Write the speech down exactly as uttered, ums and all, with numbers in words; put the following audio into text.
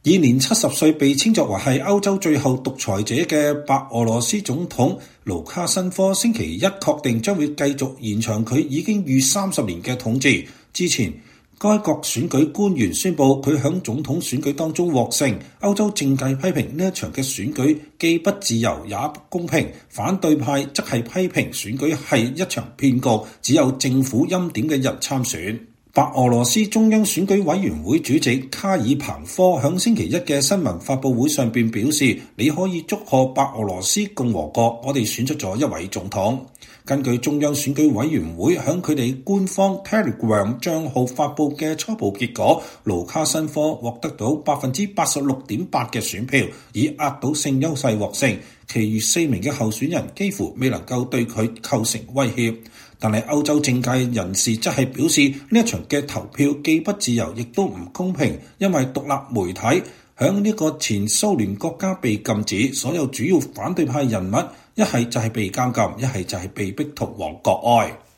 已年七十歲，被稱作為係歐洲最後獨裁者嘅白俄羅斯總統盧卡申科星期一確定將會繼續延長佢已經逾三十年嘅統治。之前該國選舉官員宣布佢喺總統選舉當中獲勝。歐洲政界批評呢一場嘅選舉既不自由也不公平，反對派則係批評選舉係一場騙局，只有政府欽點嘅人參選。白俄羅斯中央選舉委員會主席卡爾彭科響星期一嘅新聞發佈會上邊表示，你可以祝賀白俄羅斯共和國，我哋選出咗一位總統。根據中央選舉委員會響佢哋官方 Telegram 賬號發佈嘅初步結果，盧卡申科獲得到百分之八十六點八嘅選票，以壓倒性優勢獲勝。其餘四名嘅候選人幾乎未能夠對佢構成威脅。但係歐洲政界人士則係表示，呢一場嘅投票既不自由亦都唔公平，因為獨立媒體響呢個前蘇聯國家被禁止，所有主要反對派人物一係就係被監禁，一係就係被逼逃往國外。